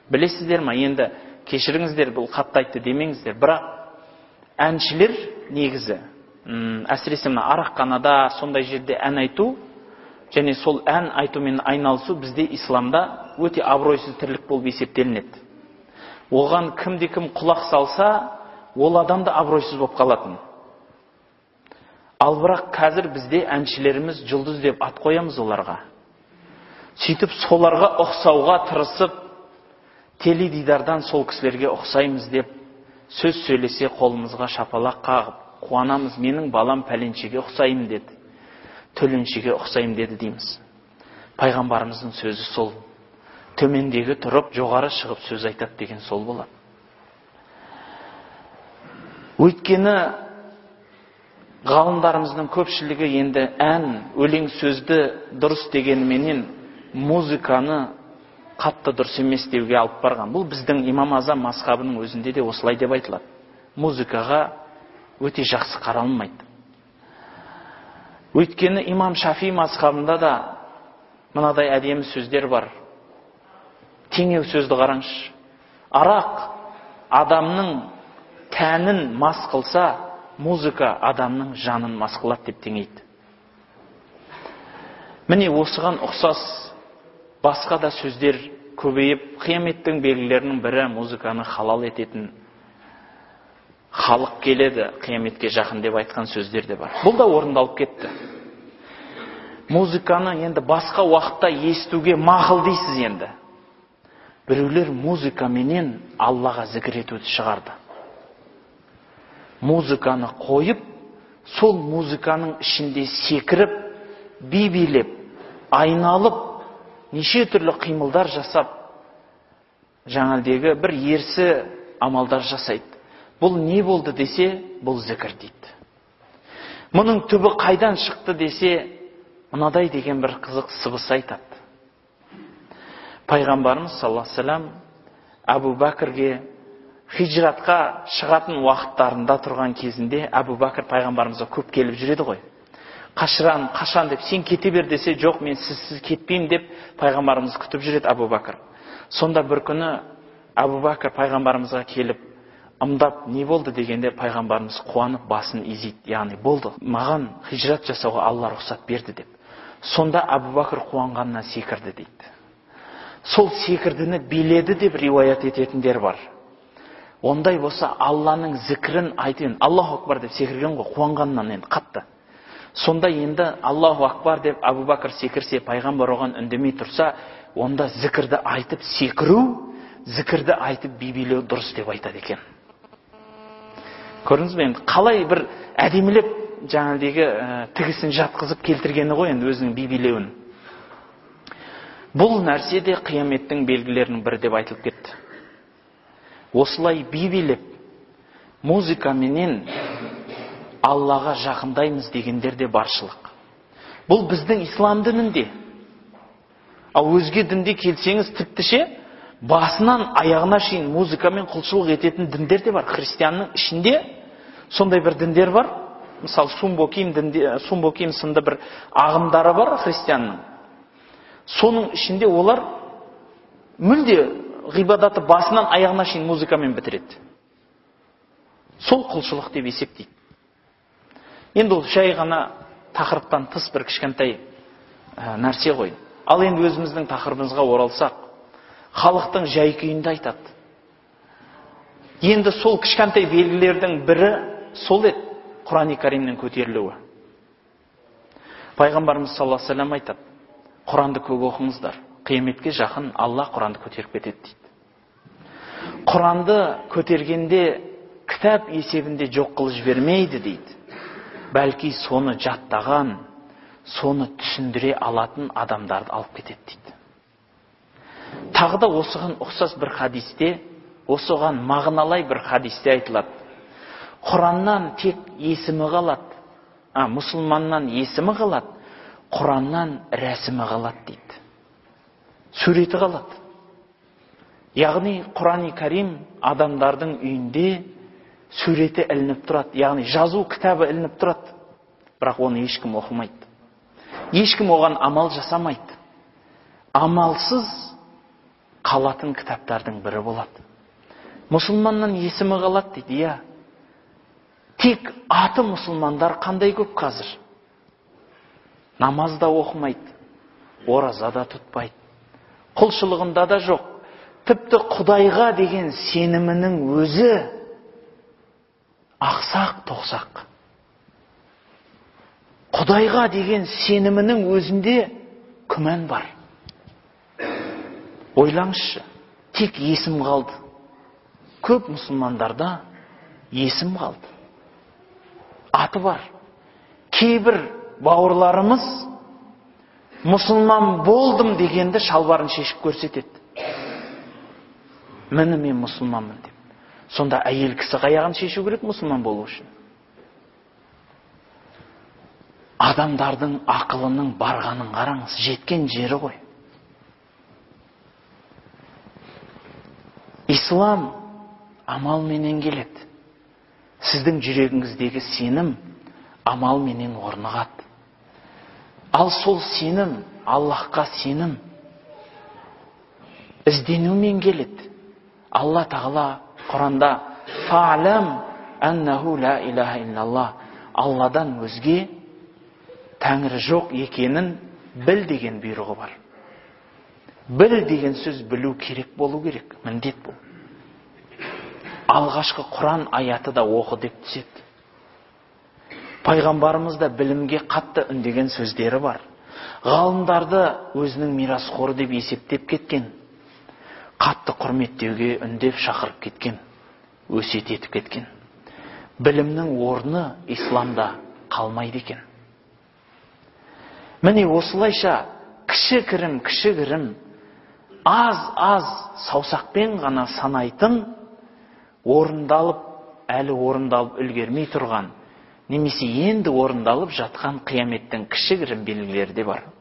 Білесіздер ма, енді кешіріңіздер, бұл қатты айтты демеңіздер, бірақ әншілер негізі, әсіресе мына араққанада сондай жерде ән айту, және сол ән айтумен айналысу бізде исламда өте абыройсыз тірлік болып есептелінеді. Оған кімде-кім құлақ салса, ол адам да абыройсыз болып қалатын. Ал бірақ қазір бізде әншілеріміз жұлдыз деп ат қоямыз оларға. Сөйтіп соларға ұқсауға тырысып, теледидардан сол кісілерге ұқсаймыз деп сөз сөйлесе қолымызға шапалақ қағып, қуанамыз, менің балам пәленшеге ұқсайым деді, төленшеге ұқсайым деді дейміз. Пайғамбарымыздың сөзі сол. Төмендегі тұрып, жоғары шығып сөз айтады деген сол болады. Өйткені ғалымдарымыздың көпшілігі енді ән, өлең сөзді дұрыс дегенменен музыканы қатты дұрыс емес деуге алып барған. Бұл біздің имам Азам мазхабының өзінде де осылай деп айтылады. Музыкаға өте жақсы қаралмайды. Өйткені имам Шафи мазхабында да мынадай әдемі сөздер бар. Теңеу сөзді қараңызшы. Арақ адамның тәнін мас қылса, музыка адамның жанын мас қылады деп теңейді. Міне осыған ұқсас басқа да сөздер көбейіп, қияметтің белгілерінің бірі музыканы халал ететін халық келеді, қияметке жақын деп айтқан сөздер де бар. Бұл да орындалып кетті. Музыканы енді басқа уақытта естуге мақұл дейсіз енді. Біреулер музыкаменен Аллаға зікір етуді шығарды. Музыканы қойып, сол музыканың ішінде секіріп, би-билеп, айналып, неше түрлі қимылдар жасап, жаңалдегі бір ерсі амалдар жасайды. Бұл не болды десе, бұл зікір дейді. Мұның түбі қайдан шықты десе, мынадай деген бір қызық сыбыс айтады. Пайғамбарымыз саллаллаху алейхи вассалам Әбу Бәкірге хижратқа шығатын уақыттарында тұрған кезінде Әбу Бәкір пайғамбарымызға көп келіп жүреді ғой. Қашан деп, сен кете бер десе, жоқ, мен сіз кетпеймін деп пайғамбарымыз күтіп жүреді Әбу Бәкір. Сонда бір күні Әбу Бәкір пайғамбарымызға келіп, ымдап, не болды дегенде пайғамбарымыз қуанып басын изейді. Яғни болды, маған хижрат жасауға Алла рұқсат берді деп. Сонда Әбу Бәкір қуанғаннан секірді дейді. Сол секірдіні биледі деп риуаят ететіндер бар. Ондай болса Алланың зікірін айтын, Аллаху акбар деп секірген ғой, қуанғаннан енді қатты. Сонда енді Аллаху акбар деп Әбу Бәкір секірсе, пайғамбар оған үндемей тұрса, онда зікірді айтып секіру, зікірді айтып би-билеу дұрыс деп айтады екен. Көрдіңіз бе енді қалай бір әдемілеп жаңағыдегі тігісін жатқызып келтіргені ғой енді өзінің би-билеуін. Бұл нәрсе де қияметтің белгілерінің бірі деп айтылып кетті. Осылай би-билеп, музыкаменен Аллаға жақындаймыз дегендер де баршылық. Бұл біздің ислам дінінде. Ал өзге дінде келсеңіз тіптіше, басынан аяғына шейін музыкамен құлшылық ететін діндер де бар. Христианның ішінде сондай бір діндер бар. Мысалы, Сумбоким сынды бір ағымдары бар христианның. Соның ішінде олар мүлде ғибадаты басынан аяғына шейін музыкамен бітіреді. Сол құлшылық деп есептейді. Енді ол жай ғана тақырыптан тыс бір кішкентай нәрсе ғой. Ал енді өзіміздің тақырыбымызға оралсақ, халықтың жай-күйінде айтады. Енді сол кішкентай белгілердің бірі сол еді, Құран-ы Каримнің көтерілуі. Пайғамбарымыз саллаллаху алейхи вассалам айтады, Құранды көп оқыңыздар, қияметке жақын Алла Құранды көтеріп кетеді дейді. Құранды көтергенде кітап есебінде жоқ қылып жібермейді дейді. Бәлки соны жаттаған, соны түсіндіре алатын адамдарды алып кетеді дейді. Тағы да осыған ұқсас бір хадисте, осыған мағыналай бір хадисте айтылады. Құраннан тек есімі қалады, мұсылманнан есімі қалады, Құраннан рәсімі қалады дейді. Суреті қалады. Яғни Құран-ы Карим адамдардың үйінде суреті ілініп тұрады. Яғни жазу кітабы ілініп тұрады. Бірақ оны ешкім оқымайды. Ешкім оған амал жасамайды. Амалсыз қалатын кітаптардың бірі болады. Мұсылманнан есімі қалады дейді. Иә. Тек аты мұсылмандар қандай көп қазір. Намаз да оқымайды, ораза да тұтпайды, құлшылығында да жоқ. Тіпті Құдайға деген сенімінің өзі ақсақ тоқсақ. Құдайға деген сенімінің өзінде күмән бар. Ойлаңызшы, тек есім қалды. Көп мұсылмандарда есім қалды. Аты бар. Кейбір бауырларымыз мұсылман болдым дегенді шалбарын шешіп көрсетеді. Міне мен мұсылманмын деп. Сонда әйел кісі аяғын шешу керек мұсылман болу үшін. Адамдардың ақылының барғанын қараңыз, жеткен жері ғой. Ислам амалменен келеді. Сіздің жүрегіңіздегі сенім амалменен орнығады. Ал сол сенім, Аллахқа сенім ізденумен келеді. Алла Тағала Құранда «Фа'лам аннаху ла илаха иллаллах» Алладан өзге Тәңірі жоқ екенін біл деген бұйрығы бар. Біл деген сөз білу керек болу керек, міндет бұл. Алғашқы Құран аяты да оқы деп түседі. Пайғамбарымыз да білімге қатты үндеген сөздері бар. Ғалымдарды өзінің мирасқоры деп есептеп кеткен. Қатты құрметтеуге үндеп шақырып кеткен. Өсиет етіп кеткен. Білімнің орны исламда қалмайды екен. Міне осылайша кішігірім, аз саусақпен ғана санайтын, әлі орындалып үлгермей тұрған, немесе енді орындалып жатқан қияметтің кішігірім белгілері де бар.